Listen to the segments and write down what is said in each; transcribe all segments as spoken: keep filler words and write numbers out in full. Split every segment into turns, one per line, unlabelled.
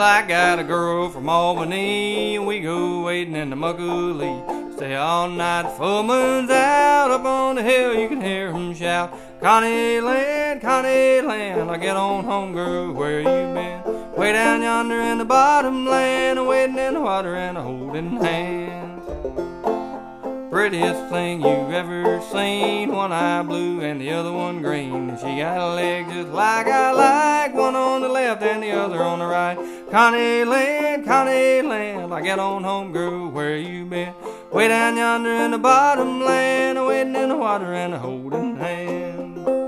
I got a girl from Albany, and we go wading in the Muckalee. Stay all night, full moon's out, up on the hill you can hear 'em shout. Connie Land, Connie Land, I get on home, girl, where you been? Way down yonder in the bottom land, wading in the water and a holding hands. Prettiest thing you've ever seen, one eye blue and the other one green. She got a leg just like I like, one on the left and the other on the right. Connie Land, Connie Land, I get on home, girl, where you been? Way down yonder in the bottom land, wading in the water and a holding hands.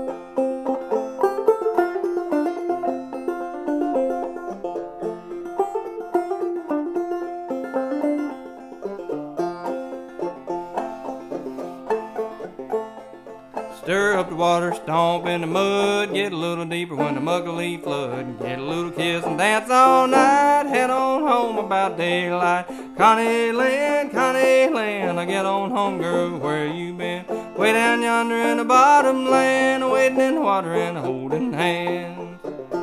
Stir up the water, stomp in the mud, get a little deeper when the Muckalee flood. Get a little kiss and dance all night, head on home about daylight. Connie Land, Connie Land, I get on home, girl, where you been? Way down yonder in the bottom land, wading in the water and holding hands.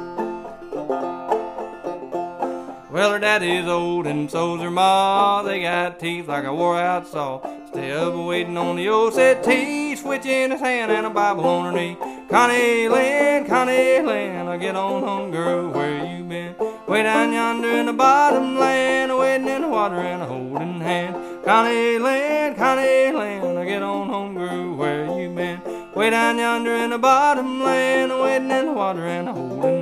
Well, her daddy's old and so's her ma. They got teeth like a wore-out saw. Stay up waiting on the old settee, switch in his hand and a Bible on her knee. Connie Land, Connie Land, I get on home, girl, where you been? Way down yonder in the bottom land, wading in the water and a holding hand. Connie Land, Connie Land, I get on home, girl, where you been? Way down yonder in the bottom land, wading in the water and a holding